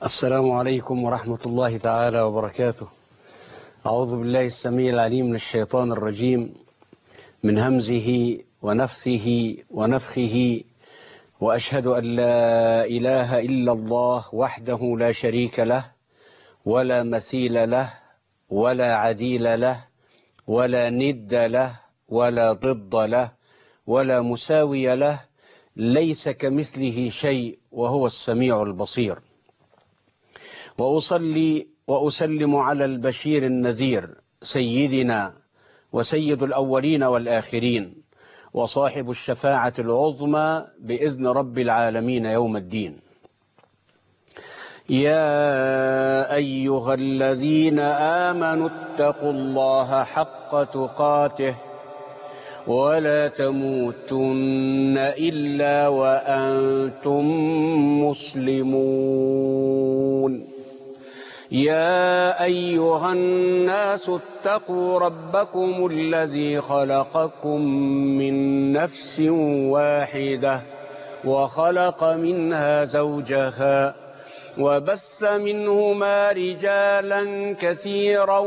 السلام عليكم ورحمة الله تعالى وبركاته. أعوذ بالله السميع العليم من الشيطان الرجيم، من همزه ونفثه ونفخه، وأشهد أن لا إله إلا الله وحده لا شريك له ولا مثيل له ولا عديل له ولا ند له ولا ضد له ولا مساوي له، ليس كمثله شيء وهو السميع البصير. وأصلي وأسلم على البشير النذير سيدنا وسيد الأولين والآخرين وصاحب الشفاعة العظمى بإذن رب العالمين يوم الدين. يا أيها الذين آمنوا اتقوا الله حق تقاته ولا تموتن إلا وأنتم مسلمون. يا أيها الناس اتقوا ربكم الذي خلقكم من نفس واحدة وخلق منها زوجها وبث منهما رجالا كثيرا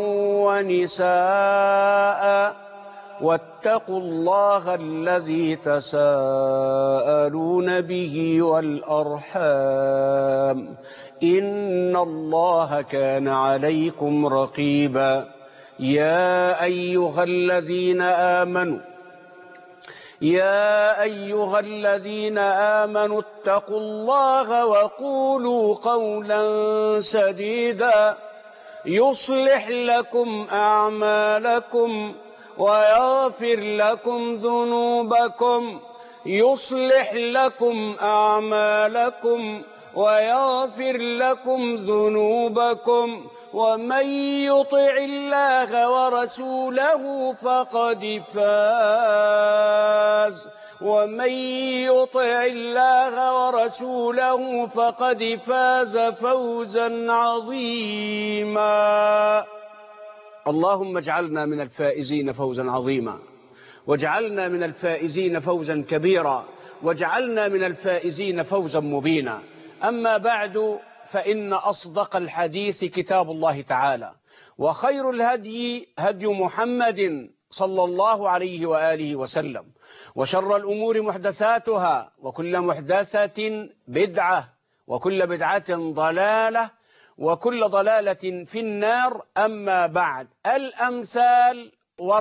ونساء، واتقوا الله الذي تساءلون به والأرحام، إن الله كان عليكم رقيبا. يا أيها الذين آمنوا اتقوا الله وقولوا قولا سديدا يصلح لكم أعمالكم ويغفر لكم ذنوبكم ومن يطع الله ورسوله فقد فاز فوزا عظيما. اللهم اجعلنا من الفائزين فوزا عظيما، واجعلنا من الفائزين فوزا كبيرا، واجعلنا من الفائزين فوزا مبينا. أما بعد، فإن أصدق الحديث كتاب الله تعالى، وخير الهدي هدي محمد صلى الله عليه وآله وسلم، وشر الأمور محدثاتها، وكل محدثة بدعة، وكل بدعة ضلالة، وكل ضلالة في النار. أما بعد، الأمثال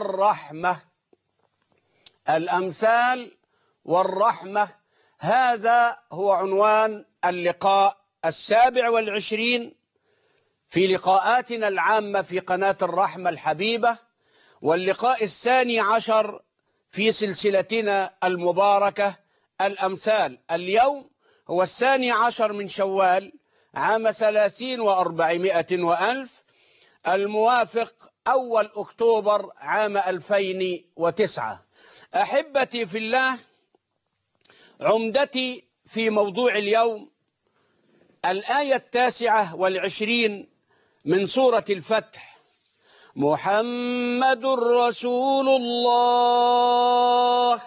والرحمة، هذا هو عنوان اللقاء 27 في لقاءاتنا العامة في قناة الرحمة الحبيبة، واللقاء 12 في سلسلتنا المباركة الأمثال. اليوم هو 12 من شوال عام 30 و400 وألف، الموافق أول أكتوبر عام 2009. أحبتي في الله، عمدتي في موضوع اليوم الآية 29 من سورة الفتح: محمد رسول الله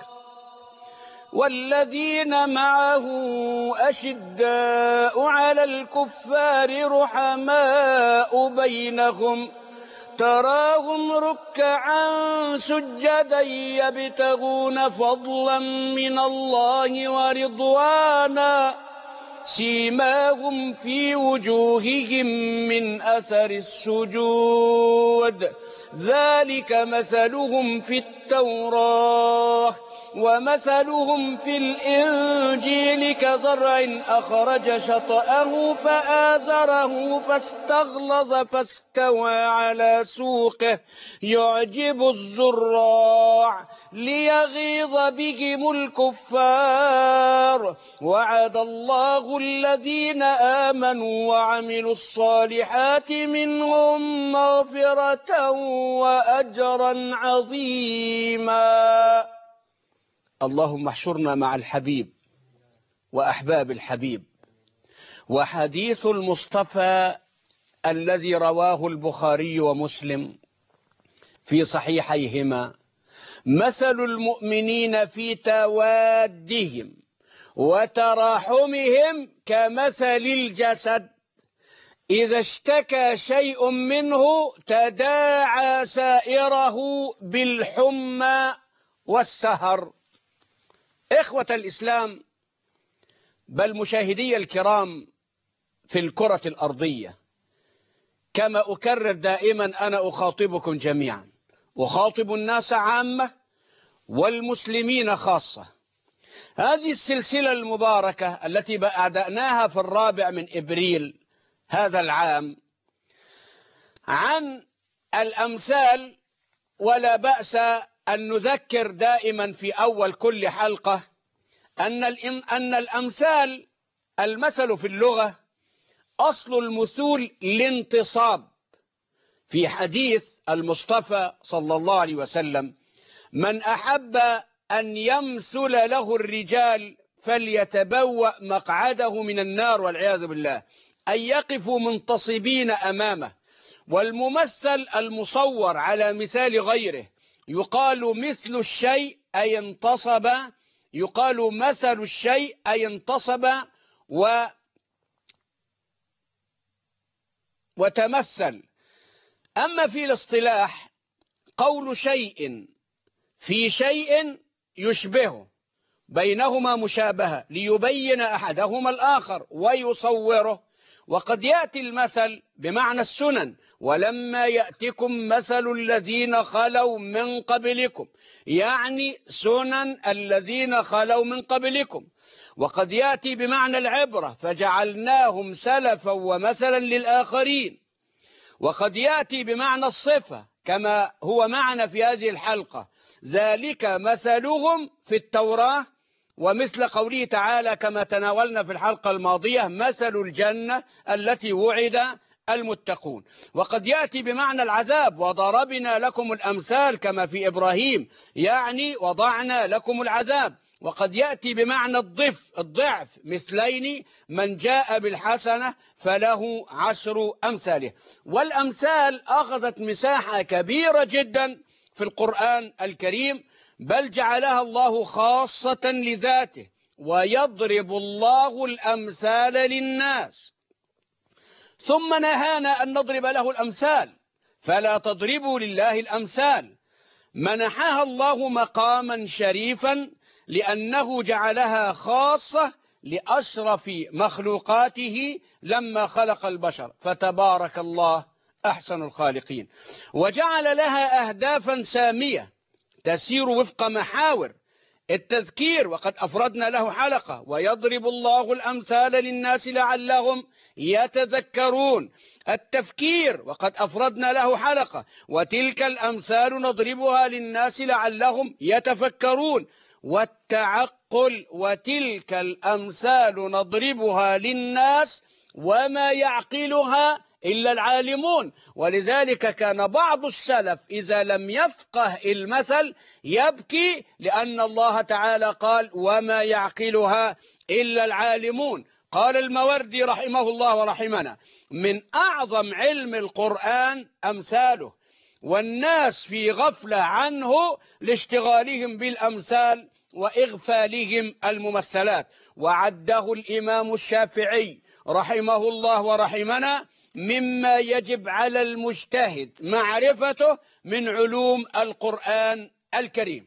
والذين معه أشداء على الكفار رحماء بينهم تراهم ركعا سجدا يبتغون فضلا من الله ورضوانا سيماهم في وجوههم من أثر السجود ذلك مثلهم في التوراة ومثلهم في الإنجيل كزرع أخرج شطأه فآزره فاستغلظ فاستوى على سوقه يعجب الزراع ليغيظ بهم الكفار. وعد الله الذين آمنوا وعملوا الصالحات منهم مغفرة وأجرا عظيما. اللهم احشرنا مع الحبيب وأحباب الحبيب. وحديث المصطفى الذي رواه البخاري ومسلم في صحيحيهما: مثل المؤمنين في توادهم وتراحمهم كمثل الجسد إذا اشتكى شيء منه تداعى سائره بالحمى والسهر. إخوة الإسلام، بل مشاهدي الكرام في الكرة الأرضية، كما أكرر دائما أنا أخاطبكم جميعا، أخاطب الناس عامة والمسلمين خاصة. هذه السلسلة المباركة التي بدأناها في 4 إبريل هذا العام عن الأمثال، ولا بأس أن نذكر دائما في أول كل حلقة أن الأمثال، المثل في اللغة أصل المثول الانتصاب. في حديث المصطفى صلى الله عليه وسلم: من أحب أن يمثل له الرجال فليتبوأ مقعده من النار، والعياذ بالله، أن يقفوا منتصبين أمامه. والممثل المصور على مثال غيره يقال مثل الشيء أي انتصب، يقال مثل الشيء أي انتصب وتمثل. أما في الاصطلاح قول شيء في شيء يشبهه، بينهما مشابهة ليبين أحدهما الآخر ويصوره. وقد يأتي المثل بمعنى السنن: ولما يأتكم مثل الذين خلوا من قبلكم، يعني سنن الذين خلوا من قبلكم. وقد يأتي بمعنى العبرة: فجعلناهم سلفا ومثلا للآخرين. وقد يأتي بمعنى الصفة كما هو معنا في هذه الحلقة: ذلك مثلهم في التوراة، ومثل قوله تعالى كما تناولنا في الحلقة الماضية: مثل الجنة التي وعد المتقون. وقد يأتي بمعنى العذاب: وضربنا لكم الأمثال كما في إبراهيم، يعني وضعنا لكم العذاب. وقد يأتي بمعنى الضعف: مثلين من جاء بالحسنة فله 10 أمثاله. والأمثال أخذت مساحة كبيرة جدا في القرآن الكريم، بل جعلها الله خاصة لذاته: ويضرب الله الأمثال للناس. ثم نهانا أن نضرب له الأمثال، فلا تضربوا لله الأمثال. منحها الله مقاما شريفا لأنه جعلها خاصة لأشرف مخلوقاته لما خلق البشر، فتبارك الله أحسن الخالقين. وجعل لها أهدافا سامية تسير وفق محاور التذكير، وقد أفردنا له حلقة: ويضرب الله الأمثال للناس لعلهم يتذكرون. التفكير، وقد أفردنا له حلقة: وتلك الأمثال نضربها للناس لعلهم يتفكرون. والتعقل: وتلك الأمثال نضربها للناس وما يعقلها إلا العالمون. ولذلك كان بعض السلف إذا لم يفقه المثل يبكي، لأن الله تعالى قال: وما يعقلها إلا العالمون. قال الموردي رحمه الله ورحمنا: من أعظم علم القرآن أمثاله، والناس في غفلة عنه لاشتغالهم بالأمثال وإغفالهم الممثلات. وعده الإمام الشافعي رحمه الله ورحمنا مما يجب على المجتهد معرفته من علوم القرآن الكريم.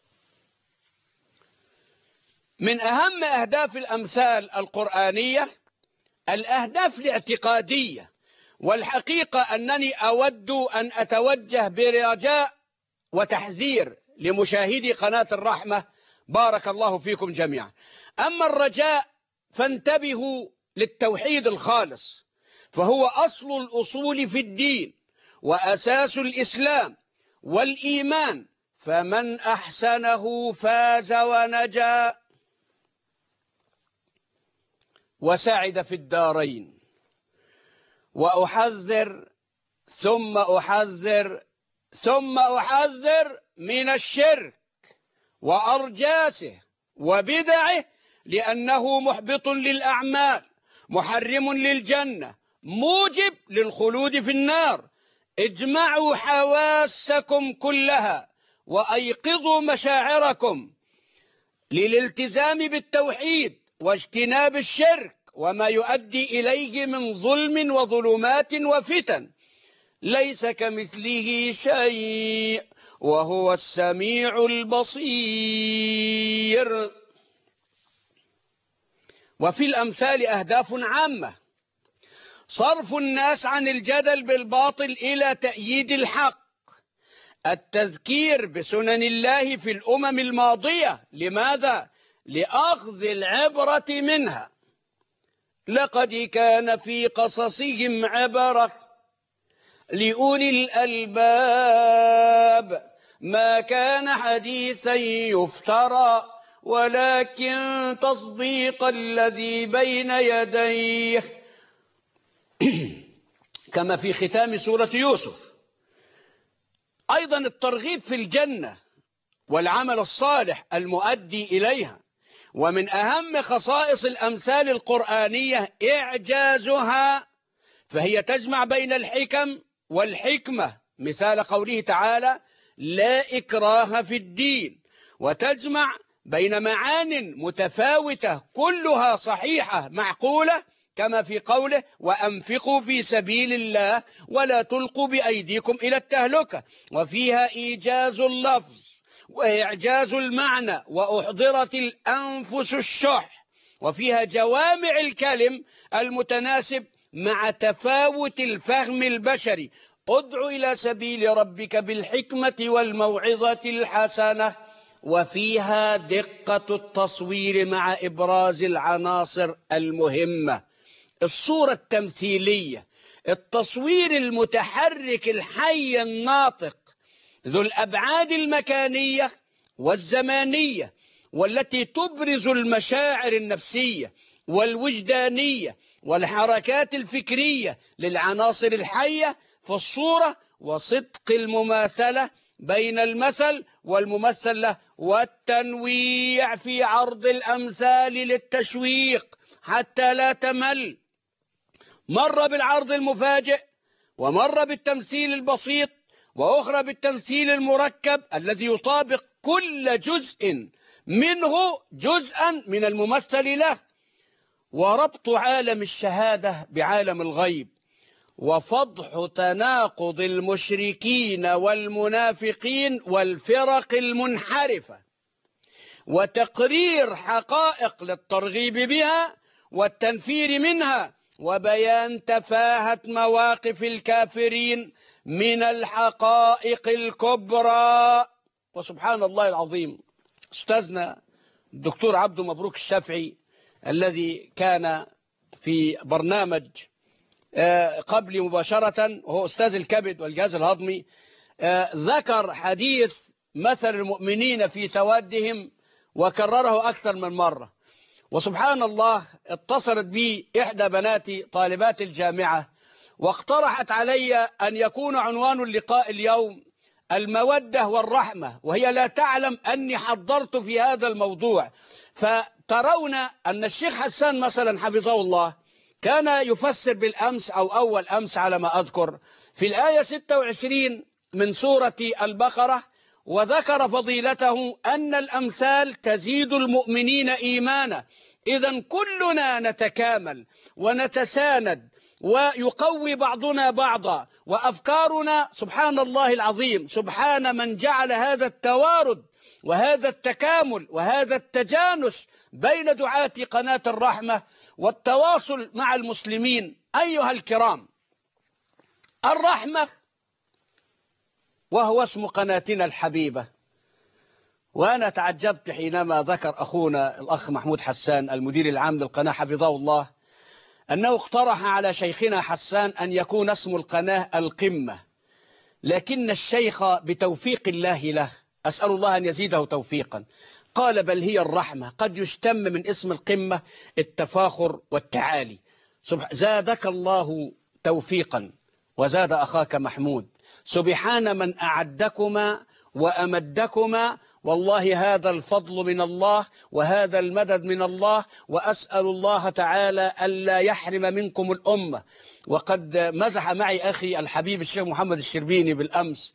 من أهم أهداف الأمثال القرآنية الأهداف الاعتقادية. والحقيقة أنني أود أن أتوجه برجاء وتحذير لمشاهدي قناة الرحمة، بارك الله فيكم جميعا. أما الرجاء فانتبهوا للتوحيد الخالص، فهو أصل الأصول في الدين وأساس الإسلام والإيمان، فمن أحسنه فاز ونجا وسعد في الدارين. وأحذر ثم أحذر ثم أحذر من الشرك وأرجاسه وبدعه، لأنه محبط للأعمال، محرم للجنة، موجب للخلود في النار. اجمعوا حواسكم كلها وأيقظوا مشاعركم للالتزام بالتوحيد واجتناب الشرك وما يؤدي إليه من ظلم وظلمات وفتن. ليس كمثله شيء وهو السميع البصير. وفي الأمثال أهداف عامة: صرف الناس عن الجدل بالباطل إلى تأييد الحق، التذكير بسنن الله في الأمم الماضية. لماذا؟ لأخذ العبرة منها. لقد كان في قصصهم عبرة لأولي الألباب ما كان حديثا يفترى ولكن تصديق الذي بين يديه، كما في ختام سورة يوسف. أيضا الترغيب في الجنة والعمل الصالح المؤدي إليها. ومن أهم خصائص الأمثال القرآنية إعجازها، فهي تجمع بين الحكم والحكمة، مثال قوله تعالى: لا إكراه في الدين، وتجمع بين معان متفاوتة كلها صحيحة معقولة، كما في قوله: وأنفقوا في سبيل الله ولا تلقوا بأيديكم إلى التهلكة. وفيها إيجاز اللفظ وإعجاز المعنى وأحضرت الأنفس الشح. وفيها جوامع الكلم المتناسب مع تفاوت الفهم البشري. ادع إلى سبيل ربك بالحكمة والموعظة الحسنة. وفيها دقة التصوير مع إبراز العناصر المهمة. الصورة التمثيلية، التصوير المتحرك الحي الناطق ذو الأبعاد المكانية والزمانية، والتي تبرز المشاعر النفسية والوجدانية والحركات الفكرية للعناصر الحية في الصورة، وصدق المماثلة بين المثل والممثل له، والتنويع في عرض الأمثال للتشويق حتى لا تمل. مرة بالعرض المفاجئ، ومرة بالتمثيل البسيط، وأخرى بالتمثيل المركب الذي يطابق كل جزء منه جزءا من الممثل له. وربط عالم الشهادة بعالم الغيب، وفضح تناقض المشركين والمنافقين والفرق المنحرفة، وتقرير حقائق للترغيب بها والتنفير منها، وبيان تفاهة مواقف الكافرين من الحقائق الكبرى. وسبحان الله العظيم، أستاذنا الدكتور عبد مبروك الشافعي الذي كان في برنامج قبل مباشرة، وهو أستاذ الكبد والجهاز الهضمي، ذكر حديث مثل المؤمنين في توادهم وكرره أكثر من مرة. وسبحان الله، اتصلت بي إحدى بناتي طالبات الجامعة واقترحت علي أن يكون عنوان اللقاء اليوم المودة والرحمة، وهي لا تعلم أني حضرت في هذا الموضوع. فترون أن الشيخ حسان مثلا حفظه الله كان يفسر بالأمس أو أول أمس على ما أذكر في الآية 26 من سورة البقرة، وذكر فضيلته أن الأمثال تزيد المؤمنين إيمانا. إذن كلنا نتكامل ونتساند ويقوي بعضنا بعضا، وأفكارنا سبحان الله العظيم، سبحان من جعل هذا التوارد وهذا التكامل وهذا التجانس بين دعاة قناة الرحمة والتواصل مع المسلمين. أيها الكرام، الرحمة وهو اسم قناتنا الحبيبة. وأنا تعجبت حينما ذكر أخونا الأخ محمود حسان المدير العام للقناة حفظه الله أنه اقترح على شيخنا حسان أن يكون اسم القناة القمة، لكن الشيخ بتوفيق الله له، أسأل الله أن يزيده توفيقا، قال بل هي الرحمة. قد يشتم من اسم القمة التفاخر والتعالي. زادك الله توفيقا وزاد أخاك محمود. سبحان من أعدكما وأمدكما، والله هذا الفضل من الله وهذا المدد من الله، وأسأل الله تعالى ألا يحرم منكم الأمة. وقد مزح معي أخي الحبيب الشيخ محمد الشربيني بالأمس،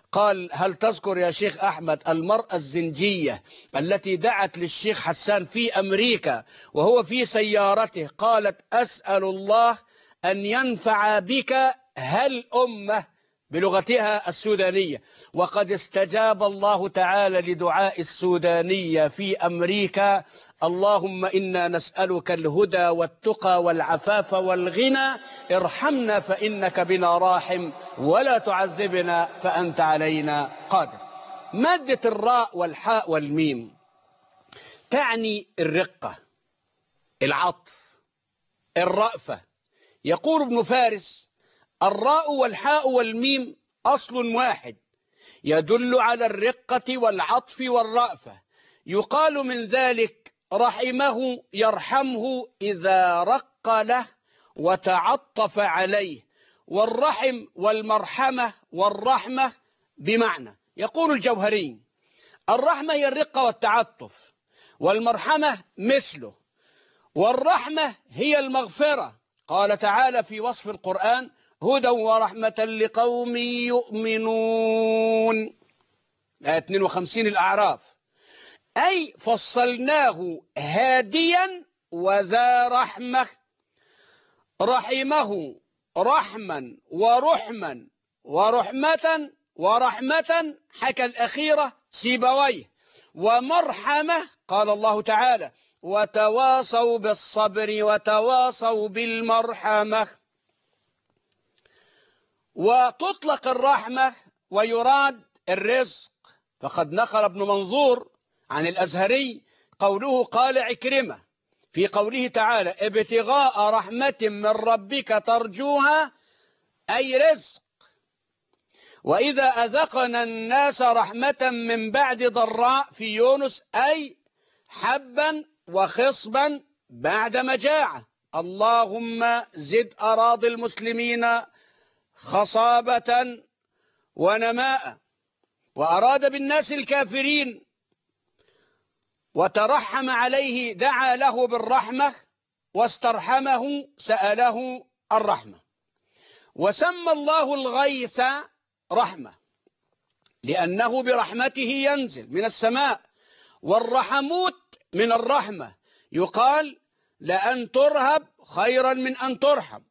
قال: هل تذكر يا شيخ أحمد المرأة الزنجية التي دعت للشيخ حسان في أمريكا وهو في سيارته، قالت: أسأل الله أن ينفع بك هالأمة بلغتها السودانية، وقد استجاب الله تعالى لدعاء السودانية في أمريكا: اللهم إنا نسألك الهدى والتقى والعفاف والغنى، ارحمنا فإنك بنا راحم، ولا تعذبنا فأنت علينا قادر. مادة الراء والحاء والميم تعني الرقة، العطف، الرأفة. يقول ابن فارس: الراء والحاء والميم أصل واحد يدل على الرقة والعطف والرأفة. يقال من ذلك: رحمه يرحمه إذا رق له وتعطف عليه. والرحم والمرحمة والرحمة بمعنى. يقول الجوهري: الرحمة هي الرقة والتعطف، والمرحمة مثله، والرحمة هي المغفرة. قال تعالى في وصف القرآن: هدى ورحمة لقوم يؤمنون، آية 52 الأعراف. أي فصلناه هاديا وذا رحمة، رحمه رحما ورحما ورحمة ورحمة، حكى الأخيرة سيبويه. ومرحمة قال الله تعالى: وتواصوا بالصبر وتواصوا بالمرحمة. وتطلق الرحمة ويراد الرزق، فقد نقل ابن منظور عن الأزهري قوله قال عكرمة في قوله تعالى: ابتغاء رحمة من ربك ترجوها، أي رزق. وإذا أذقنا الناس رحمة من بعد ضراء في يونس، أي حبا وخصبا بعد مجاعة. اللهم زد أراضي المسلمين خصابة ونماء. وأراد بالناس الكافرين وترحم عليه، دعا له بالرحمة، واسترحمه سأله الرحمة. وسمى الله الغيث رحمة لأنه برحمته ينزل من السماء، والرحموت من الرحمة. يقال: لأن ترهب خيرا من أن ترحم.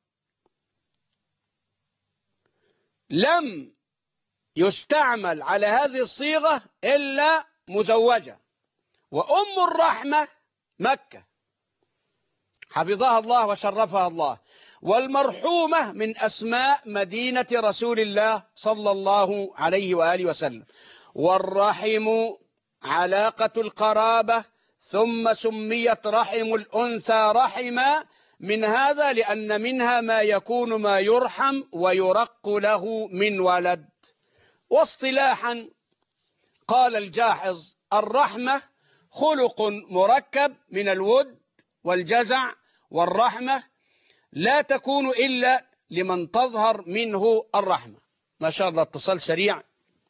لم يستعمل على هذه الصيغة إلا مزوجة. وأم الرحمة مكة حفظها الله وشرفها الله. والمرحومة من أسماء مدينة رسول الله صلى الله عليه وآله وسلم. والرحم علاقة القرابة، ثم سميت رحم الأنثى رحما من هذا لأن منها ما يكون ما يرحم ويرق له من ولد. واصطلاحا قال الجاحظ: الرحمة خلق مركب من الود والجزع والرحمة، لا تكون إلا لمن تظهر منه الرحمة. ما شاء الله، اتصال سريع.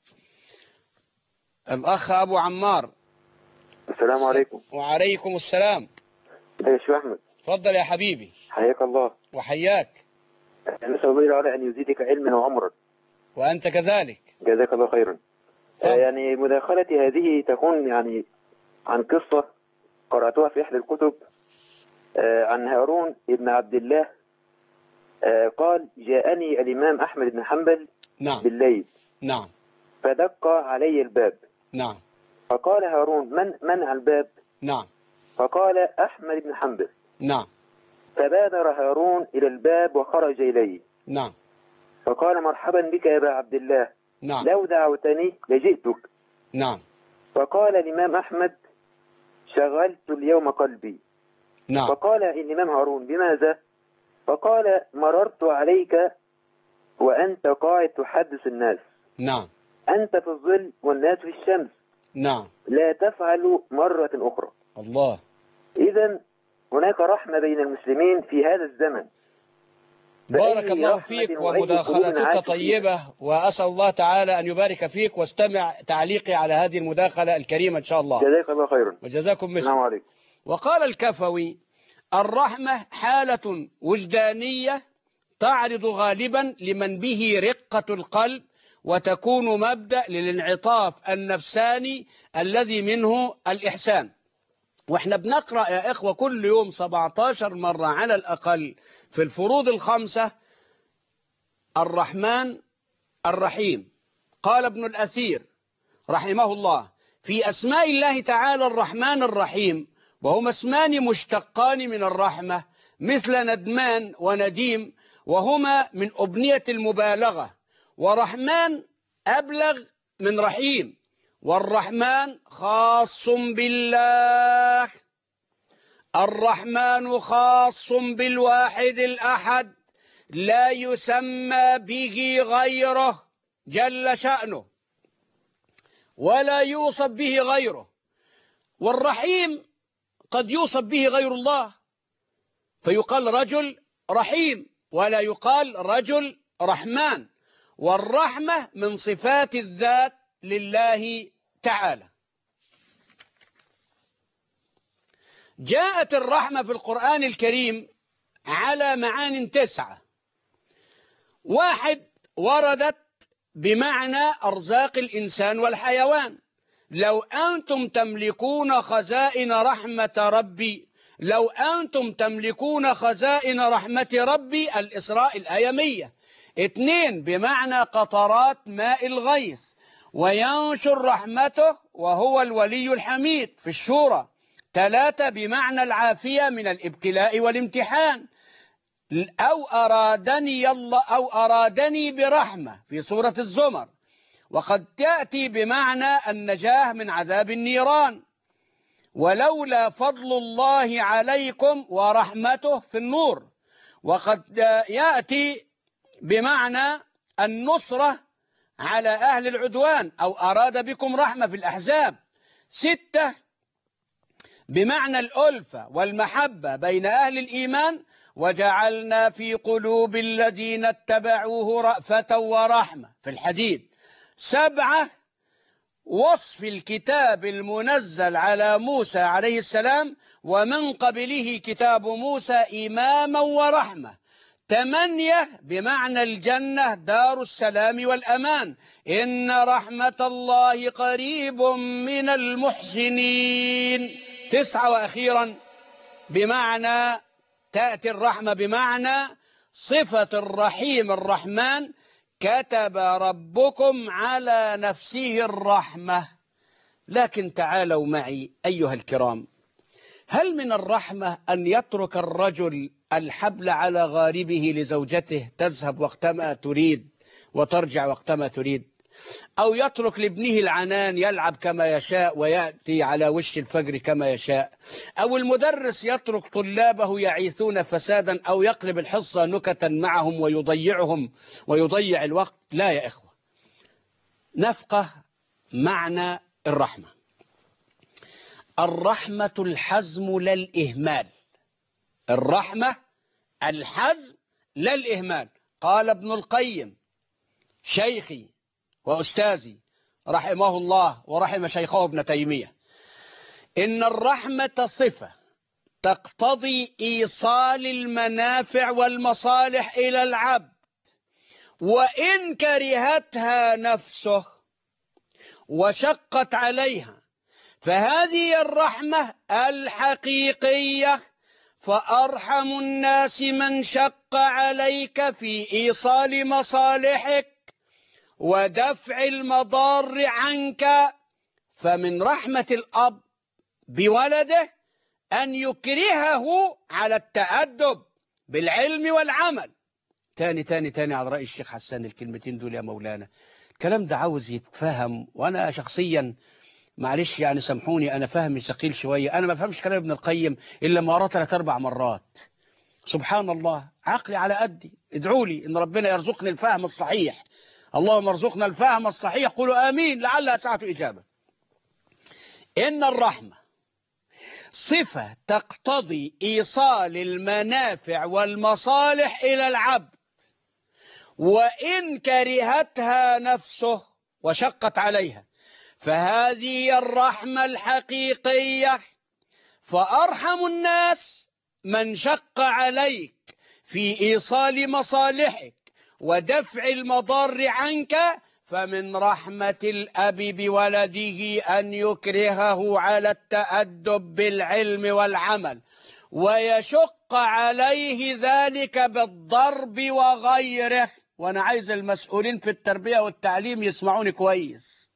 الأخ أبو عمار. السلام عليكم. وعليكم السلام. يا شيخ أحمد. تفضل يا حبيبي. حياك الله. وحياك. نسأل الله تعالى أن يزيدك علما وعمرا. وأنت كذلك. جزاك الله خيرا. يعني مداخلتي هذه تكون يعني عن قصة قرأتها في إحدى الكتب عن هارون بن عبد الله. قال: جاءني الإمام أحمد بن حنبل نعم. بالليل. نعم. فدق علي الباب. نعم. فقال هارون: من على الباب؟ نعم. فقال: أحمد بن حنبل. نعم. فبادر هارون إلى الباب وخرج إليه. نعم. فقال: مرحبا بك يا أبا عبد الله. نعم. لو دعوتني لجئتك. نعم. فقال الإمام أحمد: شغلت اليوم قلبي. نعم. فقال الإمام هارون: بماذا؟ فقال: مررت عليك وأنت قاعد تحدث الناس. نعم. أنت في الظل والناس في الشمس. نعم. لا تفعل مرة أخرى. الله. إذن هناك رحمة بين المسلمين في هذا الزمن. بارك الله فيك، ومداخلتك طيبة، وأسأل الله تعالى أن يبارك فيك. واستمع تعليقي على هذه المداخلة الكريمة إن شاء الله. جزاك الله خيرا. وجزاكم مثل. السلام عليكم. وقال الكفوي: الرحمة حالة وجدانية تعرض غالبا لمن به رقة القلب وتكون مبدأ للانعطاف النفساني الذي منه الإحسان. واحنا بنقرأ يا إخوة كل يوم 17 مرة على الأقل في الفروض الخمسة الرحمن الرحيم. قال ابن الأثير رحمه الله في أسماء الله تعالى الرحمن الرحيم، وهما اسمان مشتقان من الرحمة مثل ندمان ونديم، وهما من أبنية المبالغة، ورحمن أبلغ من رحيم، والرحمن خاص بالله، الرحمن خاص بالواحد الأحد لا يسمى به غيره جل شأنه ولا يوصف به غيره. والرحيم قد يوصف به غير الله، فيقال رجل رحيم ولا يقال رجل رحمن. والرحمة من صفات الذات لله تعالى. جاءت الرحمة في القرآن الكريم على معان 9. 1 وردت بمعنى أرزاق الإنسان والحيوان، لو أنتم تملكون خزائن رحمة ربي، لو أنتم تملكون خزائن رحمة ربي، الإسراء الآية 100. 2 بمعنى قطرات ماء الغيث، وينشر رحمته وهو الولي الحميد في الشورى. 3 بمعنى العافية من الابتلاء والامتحان، أو أرادني برحمة في سورة الزمر. وقد تأتي بمعنى النجاة من عذاب النيران، ولولا فضل الله عليكم ورحمته في النور. وقد يأتي بمعنى النصرة على أهل العدوان، أو أراد بكم رحمة في الأحزاب. 6 بمعنى الألفة والمحبة بين أهل الإيمان، وجعلنا في قلوب الذين اتبعوه رأفة ورحمة في الحديد. 7 وصف الكتاب المنزل على موسى عليه السلام ومن قبله كتاب موسى إماما ورحمة. 8 بمعنى الجنة دار السلام والأمان، إن رحمة الله قريب من المحسنين. 9 وأخيرا بمعنى تأتي الرحمة بمعنى صفة الرحيم الرحمن، كتب ربكم على نفسه الرحمة. لكن تعالوا معي أيها الكرام، هل من الرحمة أن يترك الرجل الحبل على غاربه لزوجته تذهب وقتما تريد وترجع وقتما تريد، أو يترك لابنه العنان يلعب كما يشاء ويأتي على وش الفجر كما يشاء، أو المدرس يترك طلابه يعيثون فسادا، أو يقلب الحصة نكتا معهم ويضيعهم ويضيع الوقت؟ لا يا إخوة، نفقه معنى الرحمة. الرحمة الحزم لا الإهمال، الرحمة الحزم لا الإهمال. قال ابن القيم شيخي وأستاذي رحمه الله ورحم شيخه ابن تيمية، إن الرحمة صفة تقتضي إيصال المنافع والمصالح إلى العبد، وإن كرهتها نفسه وشقت عليها، فهذه الرحمة الحقيقية. فأرحم الناس من شق عليك في إيصال مصالحك ودفع المضار عنك. فمن رحمة الأب بولده أن يكرهه على التأدب بالعلم والعمل. تاني على رأي الشيخ حسان الكلمتين دول يا مولانا، الكلام ده عاوز يتفهم، وأنا شخصيا معلش يعني سامحوني أنا فهمي ثقيل شوية، أنا ما فهمش كلام ابن القيم إلا مرة 3-4 مرات. سبحان الله، عقلي على قدي. ادعوا لي إن ربنا يرزقني الفهم الصحيح. اللهم ارزقنا الفهم الصحيح، قولوا آمين لعلها ساعة إجابة. إن الرحمة صفة تقتضي إيصال المنافع والمصالح إلى العبد، وإن كرهتها نفسه وشقت عليها، فهذه الرحمة الحقيقية. فأرحم الناس من شق عليك في إيصال مصالحك ودفع المضار عنك، فمن رحمة الأب بولده أن يكرهه على التأدب بالعلم والعمل، ويشق عليه ذلك بالضرب وغيره. وأنا عايز المسؤولين في التربية والتعليم يسمعوني كويس.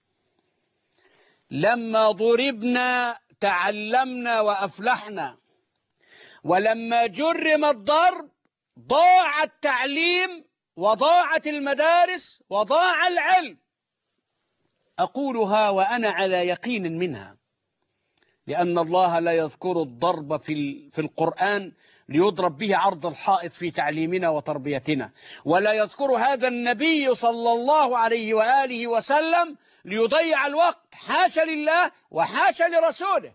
لما ضربنا تعلمنا وأفلحنا، ولما جرم الضرب ضاع التعليم وضاعت المدارس وضاع العلم. أقولها وأنا على يقين منها، لأن الله لا يذكر الضرب في القرآن ليضرب به عرض الحائط في تعليمنا وتربيتنا، ولا يذكر هذا النبي صلى الله عليه وآله وسلم ليضيع الوقت، حاشا لله وحاشا لرسوله.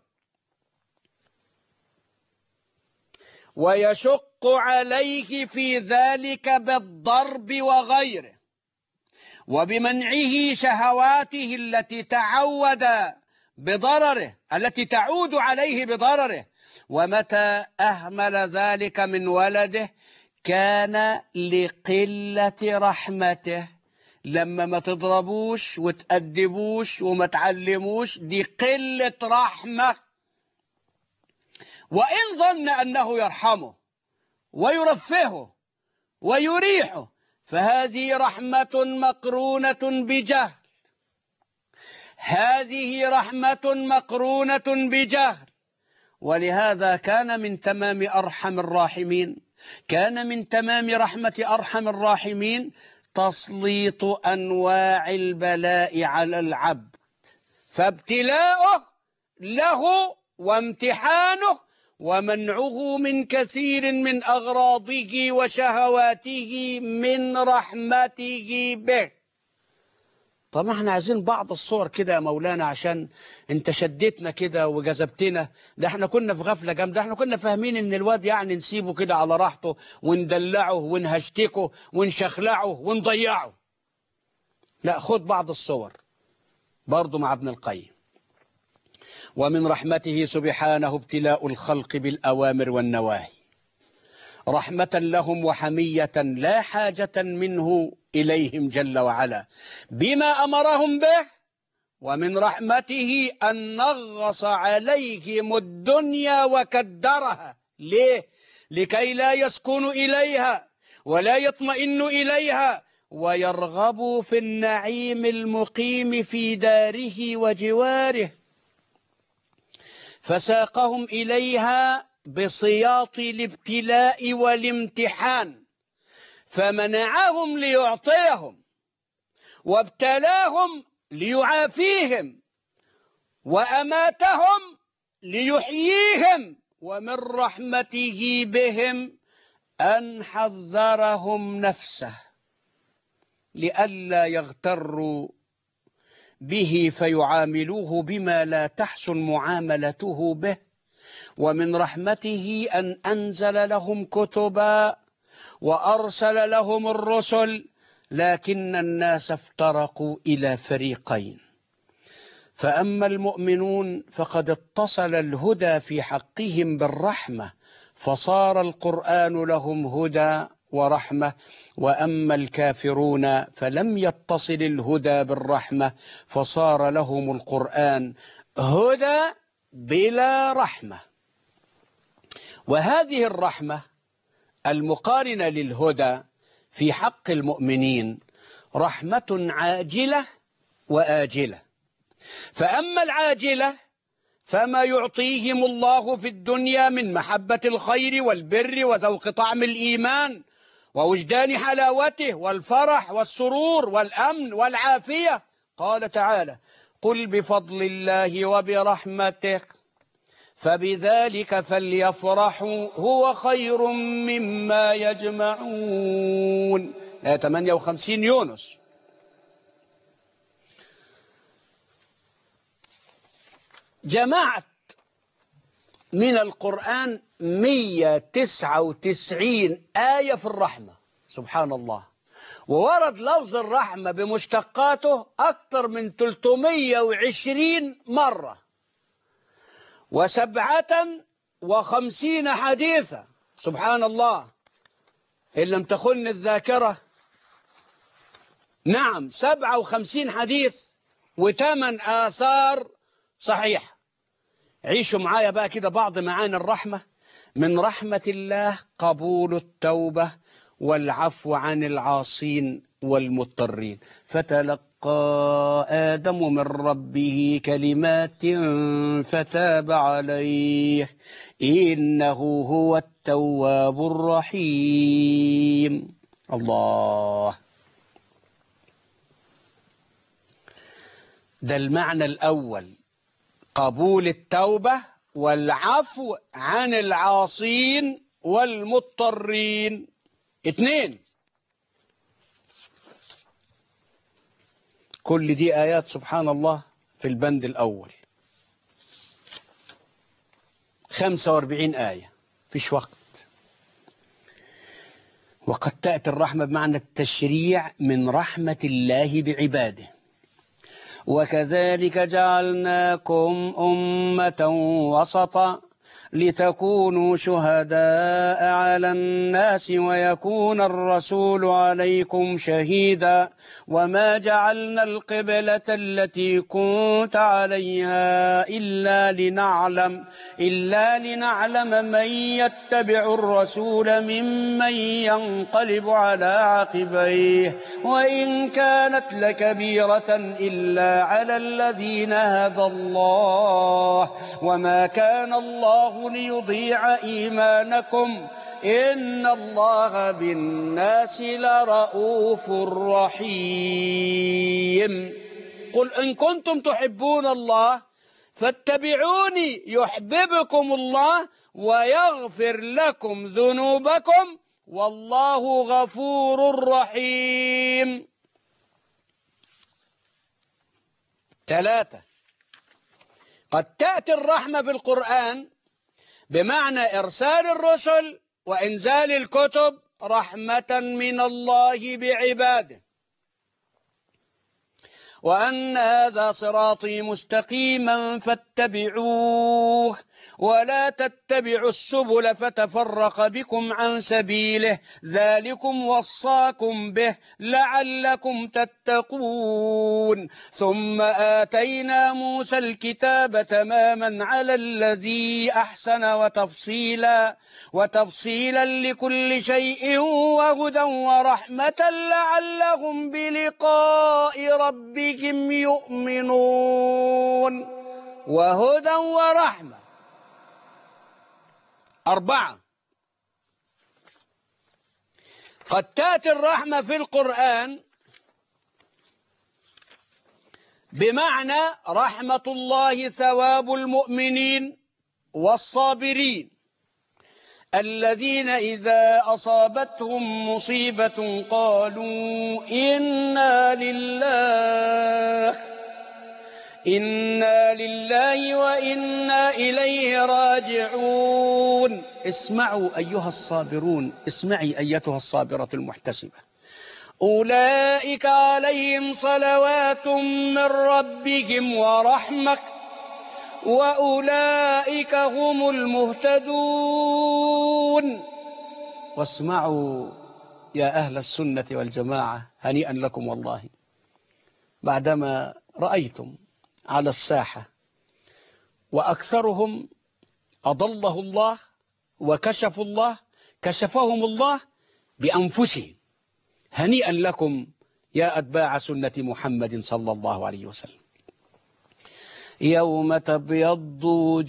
ويشق عليه في ذلك بالضرب وغيره، وبمنعه شهواته التي تعود عليه بضرره. ومتى أهمل ذلك من ولده كان لقلة رحمته. لما ما تضربوش وتأدبوش وما تعلموش، دي قلة رحمة. وإن ظن أنه يرحمه ويرفهه ويريحه، فهذه رحمة مقرونة بجهل. هذه رحمة مقرونة بجهل. ولهذا كان من تمام رحمة أرحم الراحمين تسليط أنواع البلاء على العبد، فابتلاؤه له وامتحانه ومنعه من كثير من أغراضه وشهواته من رحمته به. طب احنا عايزين بعض الصور كده يا مولانا، عشان انت شدتنا كده وجذبتنا. ده احنا كنا في غفلة جامدة، احنا كنا فاهمين ان الواد يعني نسيبه كده على راحته وندلعه ونهشتكه ونشخلعه ونضيعه. لا، خد بعض الصور برضو مع ابن القيم. ومن رحمته سبحانه ابتلاء الخلق بالأوامر والنواهي، رحمة لهم وحمية لا حاجة منه إليهم جل وعلا بما أمرهم به. ومن رحمته أن نغص عليهم الدنيا وكدرها. ليه؟ لكي لا يسكنوا إليها ولا يطمئن إليها ويرغبوا في النعيم المقيم في داره وجواره، فساقهم إليها بسياط الابتلاء والامتحان، فمنعهم ليعطيهم، وابتلاهم ليعافيهم، وأماتهم ليحييهم. ومن رحمته بهم أن حذرهم نفسه لئلا يغتروا به فيعاملوه بما لا تحسن معاملته به. ومن رحمته أن أنزل لهم كتبا وأرسل لهم الرسل، لكن الناس افترقوا إلى فريقين. فأما المؤمنون فقد اتصل الهدى في حقهم بالرحمة، فصار القرآن لهم هدى ورحمة. وأما الكافرون فلم يتصل الهدى بالرحمة، فصار لهم القرآن هدى بلا رحمة. وهذه الرحمة المقارنة للهدى في حق المؤمنين رحمة عاجلة وآجلة. فأما العاجلة فما يعطيهم الله في الدنيا من محبة الخير والبر وذوق طعم الإيمان ووجدان حلاوته والفرح والسرور والأمن والعافية. قال تعالى: قل بفضل الله وبرحمته فبذلك فليفرحوا هو خير مما يجمعون. 58 يونس. جمعت من القرآن 199 آية في الرحمة، سبحان الله. وورد لفظ الرحمة بمشتقاته أكثر من 320 مرة، و57 حديثا، سبحان الله. إن لم تخن الذاكرة نعم 57 حديث و8 آثار صحيح. عيشوا معايا بقى كده بعض معاني الرحمة. من رحمة الله قبول التوبة والعفو عن العاصين والمضطرين. فتلقى آدم من ربه كلمات فتاب عليه إنه هو التواب الرحيم. الله، ده المعنى الأول، قبول التوبة والعفو عن العاصين والمضطرين. 2، كل دي آيات سبحان الله في البند الأول 45 آية، فيش وقت. وقد تأتي الرحمة بمعنى التشريع من رحمة الله بعباده. وكذلك جعلناكم أمة وسطا لتكونوا شهداء على الناس ويكون الرسول عليكم شهيدا وما جعلنا القبلة التي كنت عليها إلا لنعلم من يتبع الرسول ممن ينقلب على عقبيه وإن كانت لكبيرة إلا على الذين هدى الله وما كان الله ليضيع إيمانكم إن الله بالناس لرؤوف رحيم. قل إن كنتم تحبون الله فاتبعوني يحببكم الله ويغفر لكم ذنوبكم والله غفور رحيم. 3، قد تأتي الرحمة في القرآن بمعنى إرسال الرسل وإنزال الكتب رحمة من الله بعباده. وأن هذا صراطي مستقيما فاتبعوه ولا تتبعوا السبل فتفرق بكم عن سبيله ذلكم وصاكم به لعلكم تتقون. ثم آتينا موسى الكتاب تماما على الذي أحسن وتفصيلا لكل شيء وهدى ورحمة لعلهم بلقاء ربهم يؤمنون. وهدى ورحمة. 4، قد تأتي الرحمة في القرآن بمعنى رحمة الله ثواب المؤمنين والصابرين الذين إذا أصابتهم مصيبة قالوا إنا لله وإنا إليه راجعون. اسمعوا أيها الصابرون، اسمعي أيتها الصابرة المحتسبة. أولئك عليهم صلوات من ربهم ورحمة وأولئك هم المهتدون. واسمعوا يا أهل السنة والجماعة، هنيئا لكم والله بعدما رأيتم على الساحة وأكثرهم أضله الله كشفهم الله بأنفسهم. هنيئا لكم يا أتباع سنة محمد صلى الله عليه وسلم. يوم تبيض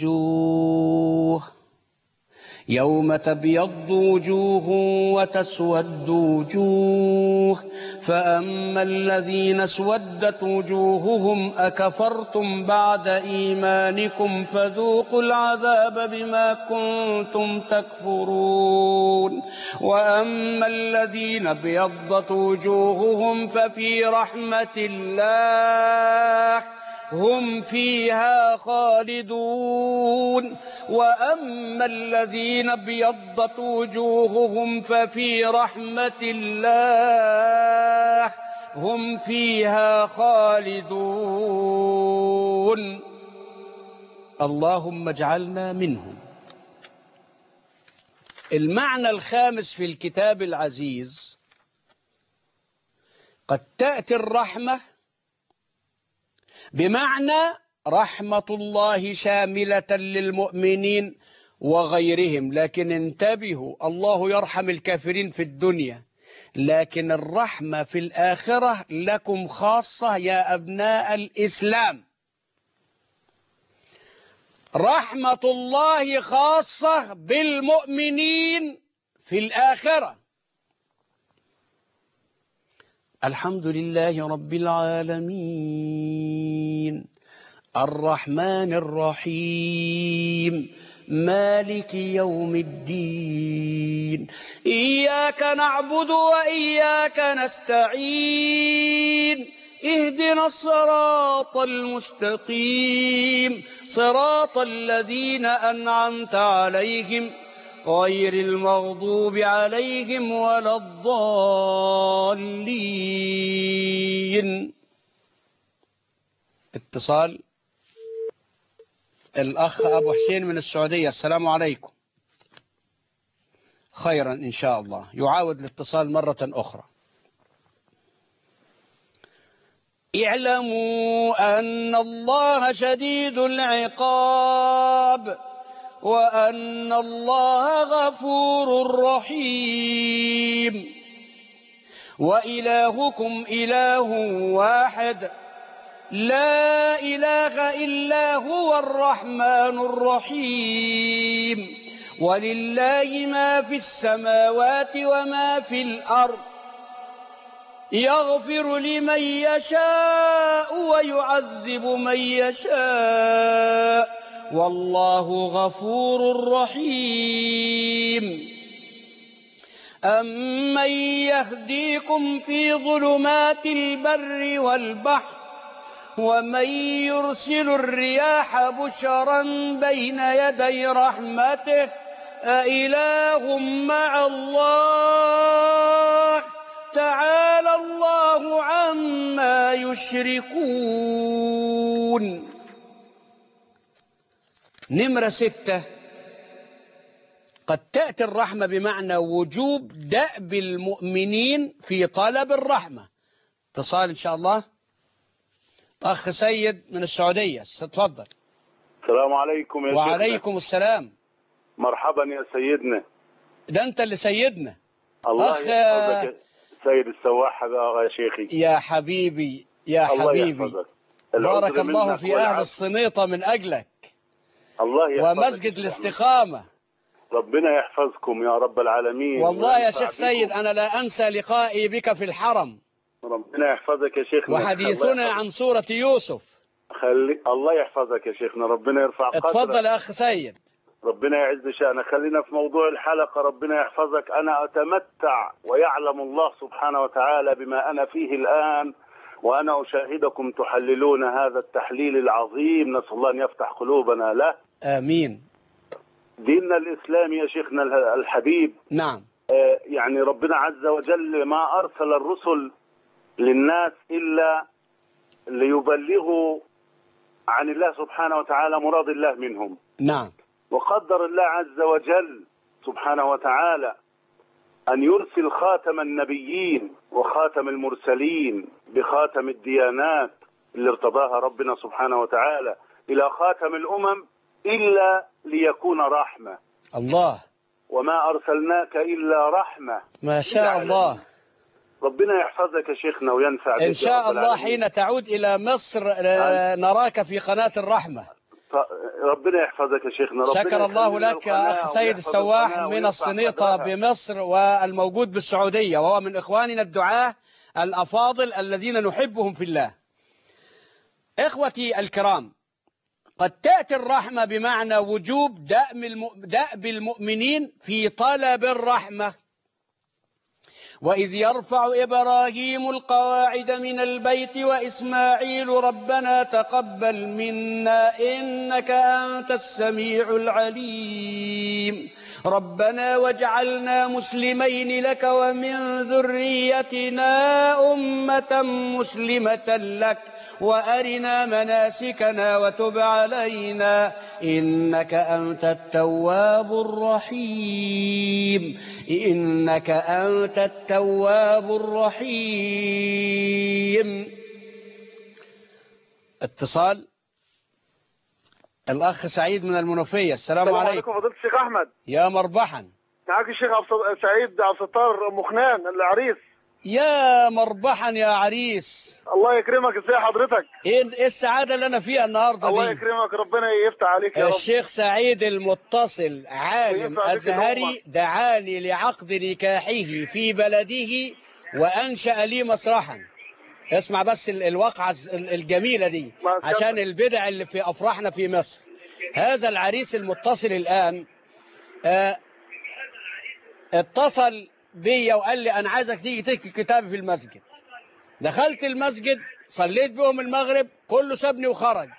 وجوه وتسود وجوه فأما الذين اسودت وجوههم أكفرتم بعد إيمانكم فذوقوا العذاب بما كنتم تكفرون. وأما الذين ابيضت وجوههم ففي رحمة الله هم فيها خالدون. وأما الذين ابيضت وجوههم ففي رحمة الله هم فيها خالدون. اللهم اجعلنا منهم. المعنى الخامس في الكتاب العزيز قد تأتي الرحمة بمعنى رحمة الله شاملة للمؤمنين وغيرهم، لكن انتبهوا، الله يرحم الكافرين في الدنيا، لكن الرحمة في الآخرة لكم خاصة يا أبناء الإسلام. رحمة الله خاصة بالمؤمنين في الآخرة. الحمد لله رب العالمين الرحمن الرحيم مالك يوم الدين إياك نعبد وإياك نستعين اهدنا الصراط المستقيم صراط الذين أنعمت عليهم غير المغضوب عليهم ولا الضالين. اتصال. الأخ أبو حسين من السعودية. السلام عليكم. خيرا إن شاء الله. يعاود الاتصال مرة أخرى. اعلموا أن الله شديد العقاب وأن الله غفور رحيم وإلهكم إله واحد لا إله إلا هو الرحمن الرحيم ولله ما في السماوات وما في الأرض يغفر لمن يشاء ويعذب من يشاء والله غفور رحيم. أمن يهديكم في ظلمات البر والبحر ومن يرسل الرياح بشرا بين يدي رحمته أإله مع الله تعالى الله عما يشركون. نمرة 6. قد تأتي الرحمة بمعنى وجوب دأب المؤمنين في طلب الرحمة. اتصال إن شاء الله. أخ سيد من السعودية. تفضل. السلام عليكم يا شيخنا. وعليكم السلام. مرحبا يا سيدنا. ده أنت اللي سيدنا. الله يحفظك سيد السواح يا شيخي. يا حبيبي يا حبيبي. بارك الله في أهل الصنيطة من أجلك. الله يحفظك. ومسجد الاستقامة. ربنا يحفظكم يا رب العالمين. والله يا شيخ سيد أنا لا أنسى لقائي بك في الحرم. ربنا يحفظك يا شيخنا. وحديثنا عن سورة يوسف. الله يحفظك يا شيخنا. ربنا يرفع قدرك. اتفضل يا أخ سيد. ربنا يعز شأنك. خلينا في موضوع الحلقة. ربنا يحفظك. أنا أتمتع ويعلم الله سبحانه وتعالى بما أنا فيه الآن وأنا أشاهدكم تحللون هذا التحليل العظيم. نسأل الله أن يفتح قلوبنا له. آمين. ديننا الإسلامي يا شيخنا الحبيب. نعم. يعني ربنا عز وجل ما أرسل الرسل للناس إلا ليبلغوا عن الله سبحانه وتعالى مراد الله منهم. نعم. وقدر الله عز وجل سبحانه وتعالى أن يرسل خاتم النبيين وخاتم المرسلين بخاتم الديانات اللي ارتضاها ربنا سبحانه وتعالى إلى خاتم الأمم إلا ليكون رحمة. الله. وما أرسلناك إلا رحمة. ما شاء الله. ربنا يحفظك يا شيخنا وينفع بك إن شاء الله. حين تعود إلى مصر نراك في قناة الرحمة. ربنا يحفظك يا شيخنا. شكر الله لك أخ سيد السواح من الصنيطة بمصر والموجود بالسعودية، وهو من إخواننا الدعاة الأفاضل الذين نحبهم في الله. إخوتي الكرام، قد تأتي الرحمة بمعنى وجوب دأب المؤمنين في طلب الرحمة. وإذ يرفع إبراهيم القواعد من البيت وإسماعيل ربنا تقبل منا إنك أنت السميع العليم ربنا واجعلنا مسلمين لك ومن ذريتنا أمة مسلمة لك وأرنا مناسكنا وتب علينا إنك أنت التواب الرحيم إنك أنت التواب الرحيم. اتصال الأخ سعيد من المنوفية. السلام عليكم. فضيلة الشيخ أحمد. يا مربحا. معاك الشيخ سعيد عبد الستار مخنان العريس. يا مربحا يا عريس. الله يكرمك. ازي حضرتك؟ ايه السعادة اللي أنا فيها النهاردة الله دي؟ يكرمك، ربنا يفتح عليك يا رب. الشيخ سعيد المتصل عالم أزهري دعاني لعقد نكاحه في بلده وأنشأ لي مسرحا. اسمع بس الواقعة الجميلة دي عشان البدع اللي في أفراحنا في مصر. هذا العريس المتصل الآن اتصل بي وقال لي أنا عايزك تيجي تكتب كتابي في المسجد. دخلت المسجد صليت بهم المغرب، كله سابني وخرج.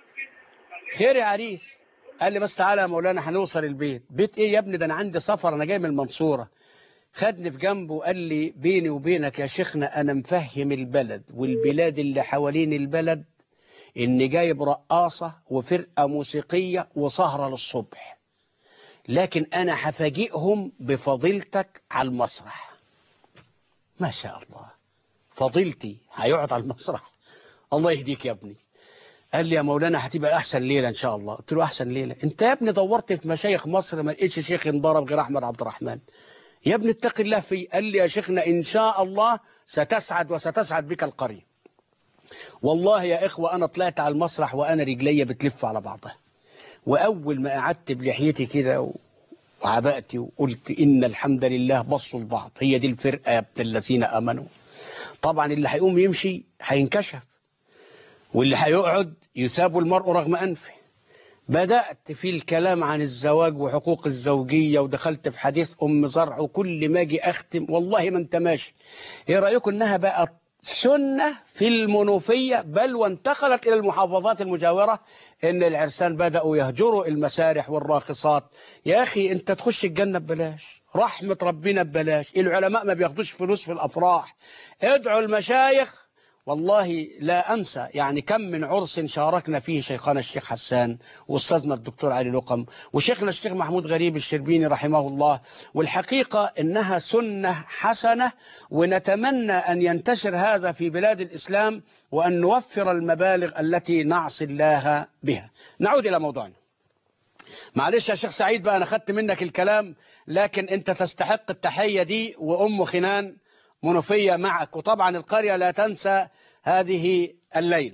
خير يا عريس؟ قال لي بس تعالى يا مولانا هنوصل البيت. بيت ايه يا ابني؟ ده انا عندي سفر، انا جاي من المنصورة. خدني في جنبه وقال لي بيني وبينك يا شيخنا انا مفهم البلد والبلاد اللي حوالين البلد اني جايب رقاصة وفرقة موسيقية وسهرة للصبح، لكن انا هفاجئهم بفضيلتك على المسرح. ما شاء الله، فضيلتي هيقعد على المسرح؟ الله يهديك يا ابني. قال لي يا مولانا هتبقى احسن ليله ان شاء الله. قلت له احسن ليله؟ انت يا ابني دورت في مشايخ مصر ما لقيتش شيخ انضرب غير احمد عبد الرحمن. يا ابني اتق الله فيه. قال لي يا شيخنا ان شاء الله ستسعد وستسعد بك القريه. والله يا اخوه انا طلعت على المسرح وانا رجلي بتلف على بعضها، واول ما قعدت بلحيتي كده وعبأتي وقلت ان الحمد لله بصوا لبعض، هي دي الفرقه يا ابن الذين امنوا. طبعا اللي هيقوم يمشي هينكشف، واللي هيقعد يساب المرء رغم أنفه. بدأت في الكلام عن الزواج وحقوق الزوجية، ودخلت في حديث أم زرع، وكل ما أجي أختم والله ما أنت ماشي. إيه رأيكم إنها بقت سنة في المنوفية بل وانتقلت إلى المحافظات المجاورة، إن العرسان بدأوا يهجروا المسارح والراقصات. يا أخي أنت تخش الجنة ببلاش، رحمة ربنا ببلاش، العلماء ما بياخدوش فلوس في الأفراح. ادعوا المشايخ. والله لا أنسى يعني كم من عرس شاركنا فيه شيخنا الشيخ حسان وأستاذنا الدكتور علي لقم وشيخنا الشيخ محمود غريب الشربيني رحمه الله. والحقيقة إنها سنة حسنة، ونتمنى أن ينتشر هذا في بلاد الإسلام وأن نوفر المبالغ التي نعصي الله بها. نعود إلى موضوعنا. معلش يا شيخ سعيد بقى أنا خدت منك الكلام، لكن أنت تستحق التحية دي، وأم خنان منوفية معك، وطبعا القرية لا تنسى هذه الليلة.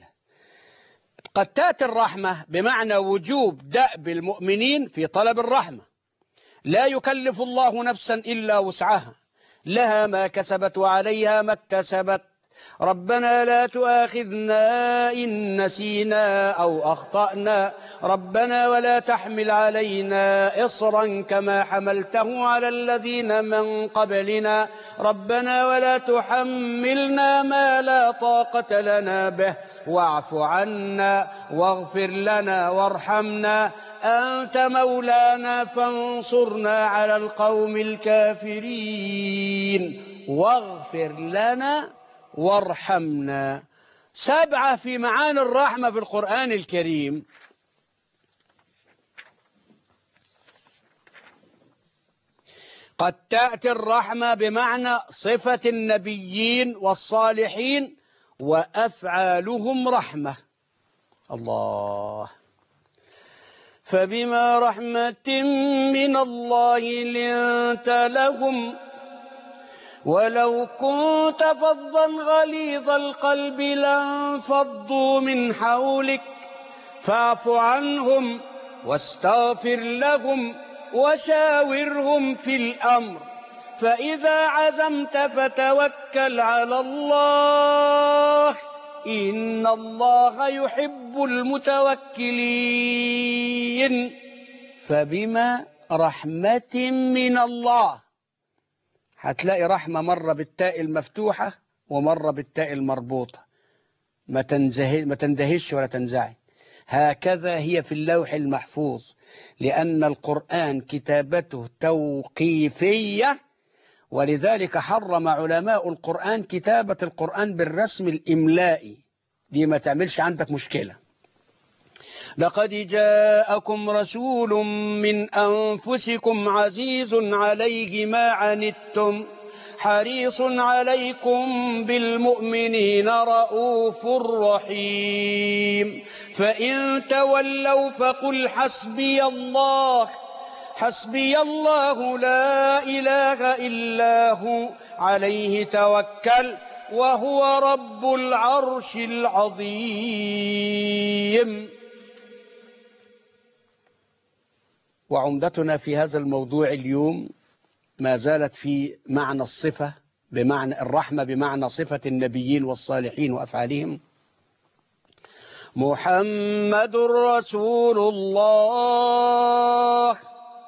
قد تأتي الرحمة بمعنى وجوب دأب المؤمنين في طلب الرحمة. لا يكلف الله نفسا إلا وسعها، لها ما كسبت وعليها ما اكتسبت. ربنا لا تؤاخذنا إن نسينا أو أخطأنا، ربنا ولا تحمل علينا إصرا كما حملته على الذين من قبلنا، ربنا ولا تحملنا ما لا طاقة لنا به، واعف عنا واغفر لنا وارحمنا، أنت مولانا فانصرنا على القوم الكافرين، واغفر لنا وارحمنا. 7 في معاني الرحمة في القرآن الكريم. قد تأتي الرحمة بمعنى صفة النبيين والصالحين وأفعالهم رحمة. الله. فبما رحمة من الله لنت لهم ولو كنت فظا غليظ القلب لانفضوا من حولك فاعف عنهم واستغفر لهم وشاورهم في الأمر فإذا عزمت فتوكل على الله إن الله يحب المتوكلين. فبما رحمة من الله. هتلاقي رحمة مرة بالتاء المفتوحة ومرة بالتاء المربوطة، ما تندهش ولا تنزعج. هكذا هي في اللوح المحفوظ، لأن القرآن كتابته توقيفية، ولذلك حرم علماء القرآن كتابة القرآن بالرسم الإملائي، دي ما تعملش عندك مشكلة. لقد جاءكم رسول من أنفسكم عزيز عليه ما عنتم حريص عليكم بالمؤمنين رؤوف رحيم فإن تولوا فقل حسبي الله لا إله إلا هو عليه توكل وهو رب العرش العظيم. وعمدتنا في هذا الموضوع اليوم ما زالت في معنى الصفة، بمعنى الرحمة، بمعنى صفة النبيين والصالحين وأفعالهم. محمد رسول الله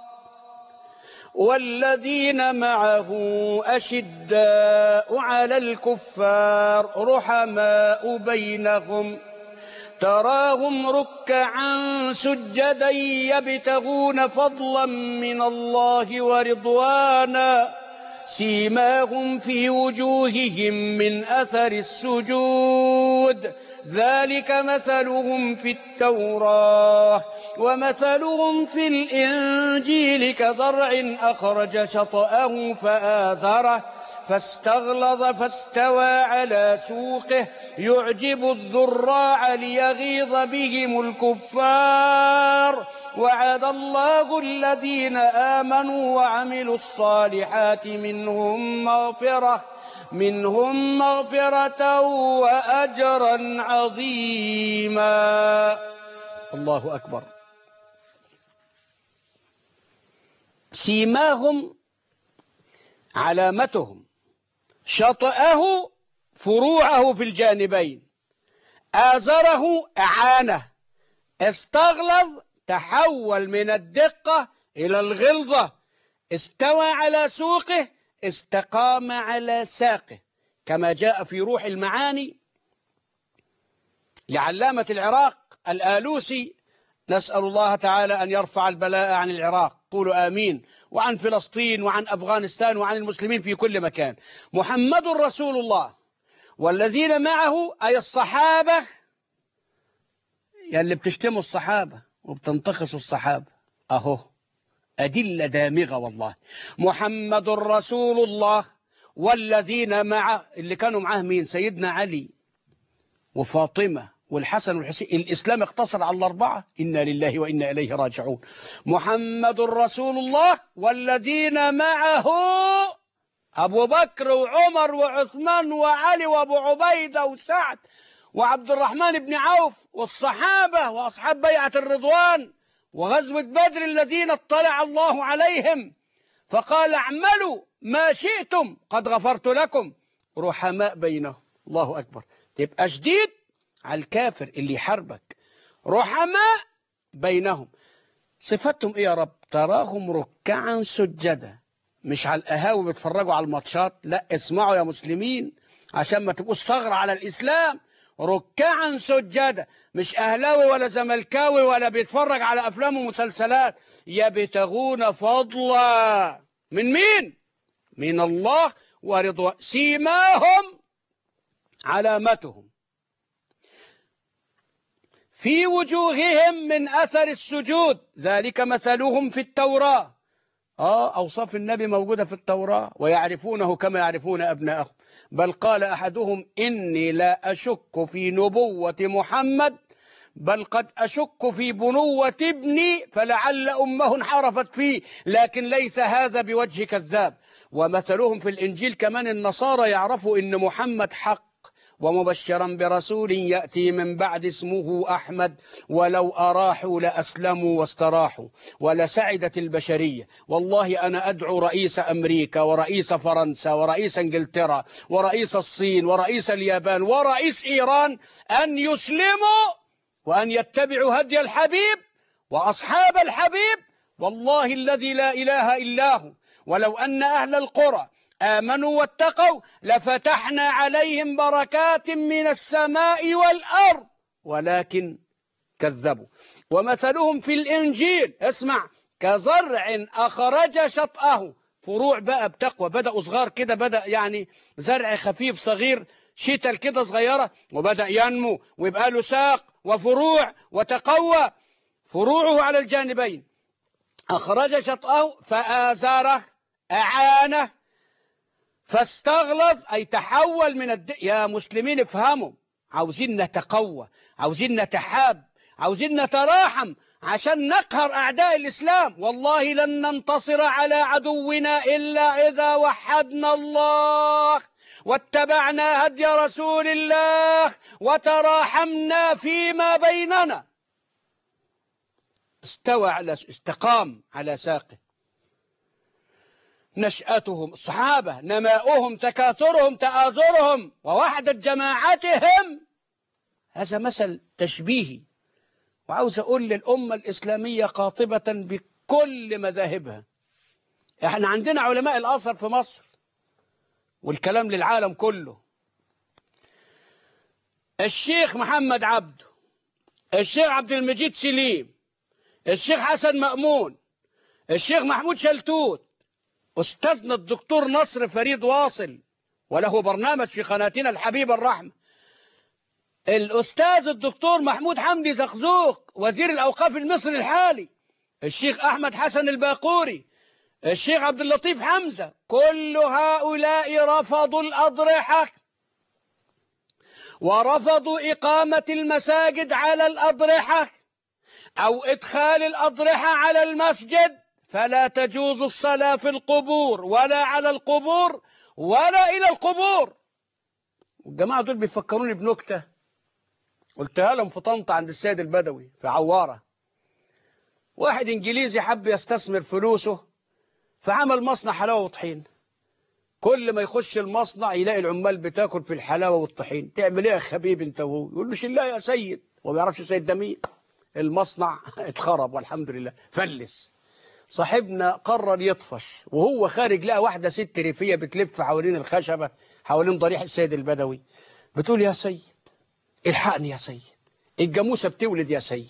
والذين معه أشداء على الكفار رحماء بينهم تراهم ركعا سجدا يبتغون فضلا من الله ورضوانا سيماهم في وجوههم من أثر السجود ذلك مثلهم في التوراة ومثلهم في الإنجيل كزرع أخرج شطأه فآزره فاستغلظ فاستوى على سوقه يعجب الزراع ليغيظ بهم الكفار وعد الله الذين آمنوا وعملوا الصالحات منهم مغفرة وأجرا عظيما. الله أكبر. سيماهم علامتهم، شطأه فروعه في الجانبين، آزره أعانه، استغلظ تحول من الدقة إلى الغلظة، استوى على سوقه استقام على ساقه، كما جاء في روح المعاني لعلامة العراق الآلوسي. نسأل الله تعالى أن يرفع البلاء عن العراق، قولوا آمين، وعن فلسطين وعن أفغانستان وعن المسلمين في كل مكان. محمد رسول الله والذين معه أي الصحابة، اللي بتشتموا الصحابة وبتنتقصوا الصحابة، أهو أدلة دامغة والله. محمد رسول الله والذين معه، اللي كانوا معه مين؟ سيدنا علي وفاطمة والحسن والحسين. الإسلام اقتصر على الأربعة. إنا لله وإنا إليه راجعون. محمد رسول الله والذين معه أبو بكر وعمر وعثمان وعلي وأبو عبيدة وسعد وعبد الرحمن بن عوف والصحابة وأصحاب بيعة الرضوان وغزوة بدر الذين اطلع الله عليهم فقال اعملوا ما شئتم قد غفرت لكم رحماء بينهم. الله أكبر. تبقى شديد على الكافر اللي يحاربك، رحماء بينهم. صفتهم ايه يا رب؟ تراهم ركعا سجدا. مش على القهاوي بيتفرجوا على الماتشات، لا، اسمعوا يا مسلمين عشان ما تبقوش ثغرة على الإسلام. ركعا سجدا، مش أهلاوي ولا زملكاوي ولا بيتفرج على أفلام ومسلسلات، يبتغون فضلا من مين؟ من الله ورضوان. سيماهم علامتهم في وجوههم من أثر السجود ذلك مثلهم في التوراة. أوصاف النبي موجودة في التوراة، ويعرفونه كما يعرفون أبناءهم. بل قال أحدهم إني لا أشك في نبوة محمد بل قد أشك في بنوة ابني فلعل أمه انحرفت فيه، لكن ليس هذا بوجه كذاب. ومثلهم في الإنجيل كمان النصارى يعرفوا إن محمد حق ومبشرا برسول يأتي من بعد اسمه أحمد ولو أراحوا لأسلموا واستراحوا ولسعدت البشرية. والله أنا أدعو رئيس أمريكا ورئيس فرنسا ورئيس إنجلترا ورئيس الصين ورئيس اليابان ورئيس إيران أن يسلموا وأن يتبعوا هدي الحبيب وأصحاب الحبيب. والله الذي لا إله إلا هو ولو أن أهل القرى آمنوا واتقوا لفتحنا عليهم بركات من السماء والأرض ولكن كذبوا. ومثلهم في الإنجيل، اسمع، كزرع أخرج شطأه. فروع بقى بتقوى، بدأوا صغار كده، بدأ يعني زرع خفيف صغير شتل كده صغيرة، وبدأ ينمو ويبقى له ساق وفروع وتقوى فروعه على الجانبين. أخرج شطأه فآزاره، أعانه، فاستغلظ أي تحول من يا مسلمين افهموا، عاوزين نتقوى، عاوزين نتحاب، عاوزين نتراحم عشان نقهر أعداء الإسلام. والله لن ننتصر على عدونا إلا إذا وحدنا الله واتبعنا هدي رسول الله وتراحمنا فيما بيننا. استقام على ساقه. نشأتهم الصحابة، نماؤهم، تكاثرهم، تآزرهم، ووحدة جماعتهم، هذا مثل تشبيهي. وعاوز أقول للأمة الإسلامية قاطبة بكل مذاهبها، احنا عندنا علماء الأزهر في مصر، والكلام للعالم كله. الشيخ محمد عبده، الشيخ عبد المجيد سليم، الشيخ حسن مأمون، الشيخ محمود شلتوت، أستاذنا الدكتور نصر فريد واصل وله برنامج في قناتنا الحبيبة الرحمة، الأستاذ الدكتور محمود حمدي زقزوق وزير الأوقاف المصري الحالي، الشيخ أحمد حسن الباقوري، الشيخ عبد اللطيف حمزة، كل هؤلاء رفضوا الأضرحة ورفضوا إقامة المساجد على الأضرحة أو إدخال الأضرحة على المسجد، فلا تجوز الصلاة في القبور ولا على القبور ولا إلى القبور. والجماعة دول بيفكروني بنكتة قلتها لهم في طنطا عند السيد البدوي في عوارة. واحد إنجليزي حب يستثمر فلوسه فعمل مصنع حلاوة وطحين. كل ما يخش المصنع يلاقي العمال بتاكل في الحلاوة والطحين. تعمل ايه يا خبيب انت وهو؟ يقول له شيل يا سيد، وما بيعرفش السيد ده مين. المصنع اتخرب والحمد لله، فلس. صاحبنا قرر يطفش، وهو خارج لقى واحدة ست ريفية بتلف حوالين الخشبة حوالين ضريح السيد البدوي، بتقول يا سيد الحقني يا سيد، الجاموسة بتولد يا سيد.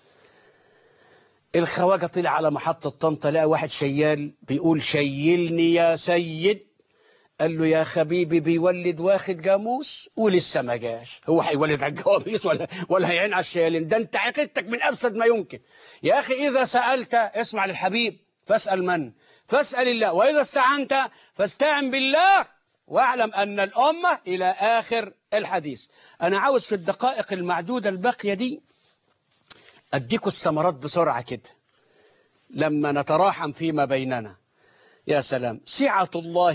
الخواجة طلع على محطة طنطا لقى واحد شيال بيقول شيلني يا سيد. قال له يا حبيبي بيولد واخد جاموس ولسه ما جاش، هو هيولد على الجواميس ولا هيعين على الشيالين؟ ده انت عقيدتك من افسد ما يمكن. يا اخي اذا سالت اسمع للحبيب، فاسال من؟ فاسال الله. واذا استعنت فاستعن بالله، واعلم ان الامه الى اخر الحديث. انا عاوز في الدقائق المعدوده الباقيه دي اديكوا الثمرات بسرعه كده لما نتراحم فيما بيننا. يا سلام، سعة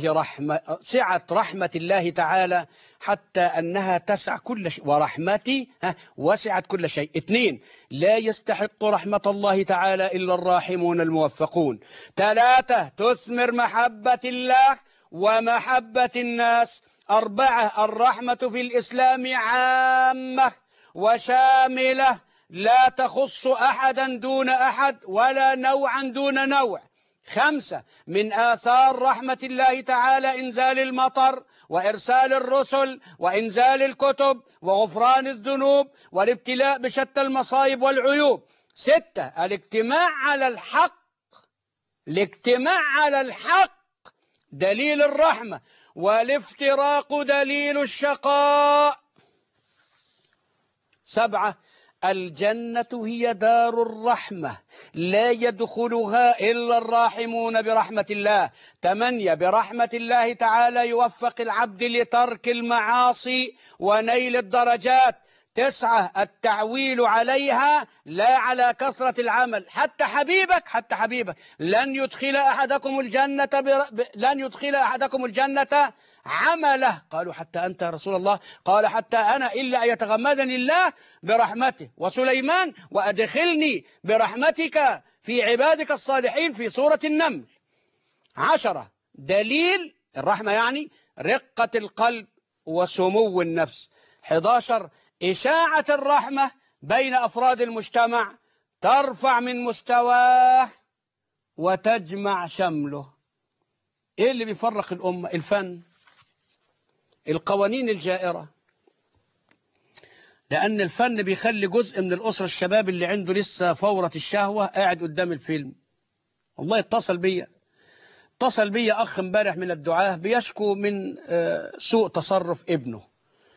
رحمة الله تعالى حتى أنها تسع كل شيء، ورحمتي وسعت كل شيء. 2، لا يستحق رحمة الله تعالى إلا الراحمون الموفقون. 3، تثمر محبة الله ومحبة الناس. 4، الرحمة في الإسلام عامة وشاملة، لا تخص أحدا دون أحد ولا نوعا دون نوع. 5، من آثار رحمة الله تعالى إنزال المطر وإرسال الرسل وإنزال الكتب وغفران الذنوب والابتلاء بشتى المصائب والعيوب. 6، الاجتماع على الحق. الاجتماع على الحق دليل الرحمة، والافتراق دليل الشقاء. 7، الجنة هي دار الرحمة، لا يدخلها إلا الراحمون برحمة الله. 8، برحمة الله تعالى يوفق العبد لترك المعاصي ونيل الدرجات. 9، التعويل عليها لا على كثرة العمل. حتى حبيبك لن يدخل أحدكم الجنة عمله. قالوا حتى أنت يا رسول الله؟ قال حتى أنا، إلا أن يتغمدني الله برحمته. وسليمان وأدخلني برحمتك في عبادك الصالحين في سورة النمل. 10، دليل الرحمة يعني رقة القلب وسمو النفس. 11، إشاعة الرحمة بين أفراد المجتمع، ترفع من مستواه وتجمع شمله. إيه اللي بيفرق الأمة؟ الفن، القوانين الجائرة. لأن الفن بيخلي جزء من الأسرة الشباب اللي عنده لسه فورة الشهوة قاعد قدام الفيلم. والله اتصل بي أخ امبارح من الدعاة بيشكو من سوء تصرف ابنه،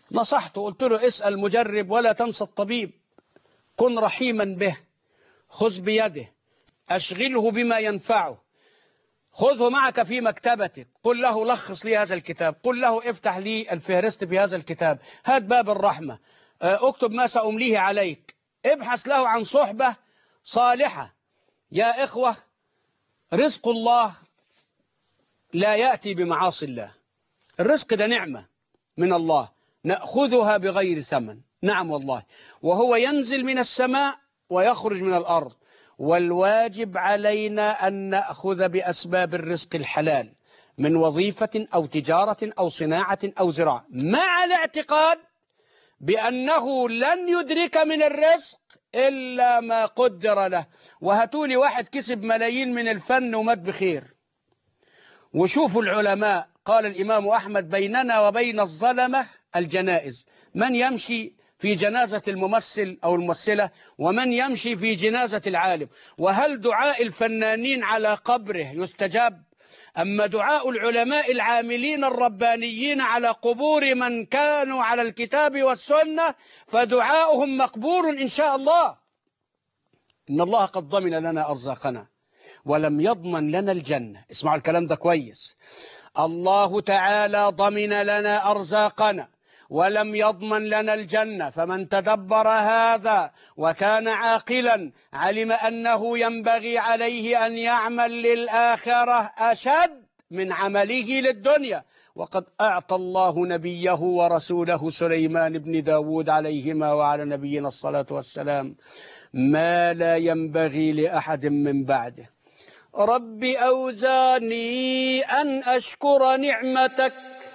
نصحته، قلت له اسأل مجرب ولا تنسى الطبيب، كن رحيما به، خذ بيده، أشغله بما ينفعه، خذه معك في مكتبتك، قل له لخص لي هذا الكتاب، قل له افتح لي الفهرست في هذا الكتاب، هات باب الرحمة، اكتب ما سأمليه عليك، ابحث له عن صحبة صالحة. يا إخوة، رزق الله لا يأتي بمعاصي الله، الرزق ده نعمة من الله نأخذها بغير ثمن، نعم والله، وهو ينزل من السماء ويخرج من الأرض، والواجب علينا أن نأخذ بأسباب الرزق الحلال من وظيفة أو تجارة أو صناعة أو زراعة، مع الاعتقاد بأنه لن يدرك من الرزق إلا ما قدر له. وهاتولي واحد كسب ملايين من الفن ومات بخير. وشوفوا العلماء، قال الإمام أحمد بيننا وبين الظلمة الجنائز، من يمشي في جنازة الممثل أو الممثلة ومن يمشي في جنازة العالم، وهل دعاء الفنانين على قبره يستجاب؟ أما دعاء العلماء العاملين الربانيين على قبور من كانوا على الكتاب والسنة فدعاؤهم مقبول إن شاء الله. إن الله قد ضمن لنا أرزاقنا ولم يضمن لنا الجنة. اسمعوا الكلام ده كويس، الله تعالى ضمن لنا أرزاقنا ولم يضمن لنا الجنة، فمن تدبر هذا وكان عاقلا علم أنه ينبغي عليه أن يعمل للآخرة أشد من عمله للدنيا. وقد أعطى الله نبيه ورسوله سليمان بن داود عليهما وعلى نبينا الصلاة والسلام ما لا ينبغي لأحد من بعده. رب أوزعني أن أشكر نعمتك،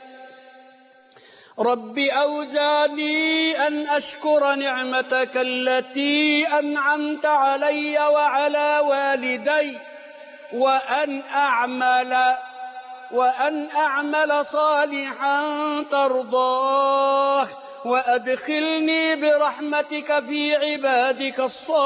رب أوزعني أن أشكر نعمتك التي أنعمت علي وعلى والدي وأن أعمل صالحا ترضاه وأدخلني برحمتك في عبادك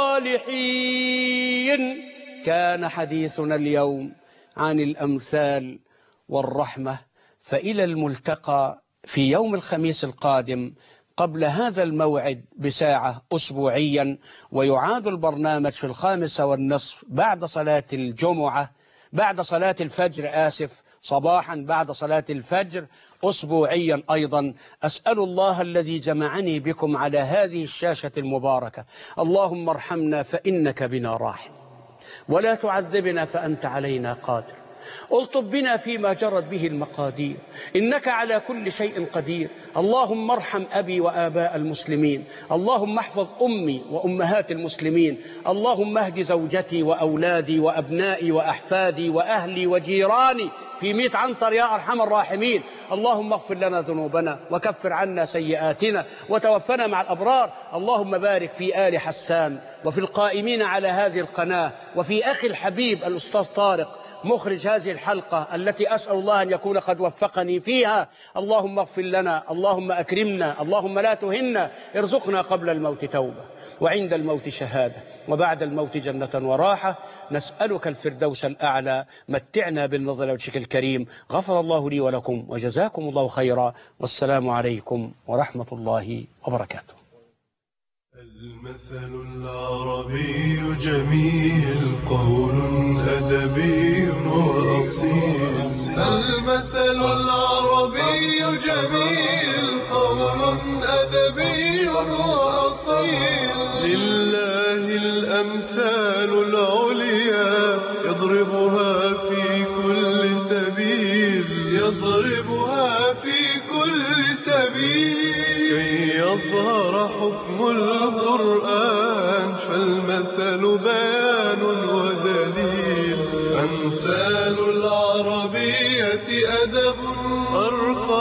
الصالحين. كان حديثنا اليوم عن الأمثال والرحمة، فإلى الملتقى في يوم الخميس القادم قبل هذا الموعد بساعة أسبوعيا، ويعاد البرنامج في 5:30 بعد صلاة الجمعة، بعد صلاة الفجر صباحا بعد صلاة الفجر أسبوعيا أيضا. أسأل الله الذي جمعني بكم على هذه الشاشة المباركة، اللهم ارحمنا فإنك بنا راحم، ولا تعذبنا فأنت علينا قادر، الطب بنا فيما جرت به المقادير، إنك على كل شيء قدير. اللهم ارحم أبي وآباء المسلمين، اللهم احفظ أمي وأمهات المسلمين، اللهم اهد زوجتي وأولادي وأبنائي وأحفادي وأهلي وجيراني في 100 عنتر يا أرحم الراحمين. اللهم اغفر لنا ذنوبنا وكفر عنا سيئاتنا وتوفنا مع الأبرار. اللهم بارك في آل حسان وفي القائمين على هذه القناة وفي أخي الحبيب الأستاذ طارق مخرج هذه الحلقة التي أسأل الله أن يكون قد وفقني فيها. اللهم اغفر لنا، اللهم أكرمنا، اللهم لا تهنا، ارزقنا قبل الموت توبة وعند الموت شهادة وبعد الموت جنة وراحة. نسألك الفردوس الأعلى، متعنا بالنظر لوجهك الكريم. غفر الله لي ولكم وجزاكم الله خيرا، والسلام عليكم ورحمة الله وبركاته. المثل العربي جميل، قول أدبي وأصيل. المثل العربي جميل، قول أدبي وأصيل. لله الأمثال العليا، يضربها في كل سبيل، يضربها في كل سبيل. كي يظهر حكم القرآن، فالمثل بيان ودليل. أمثال العربية أدب أرفع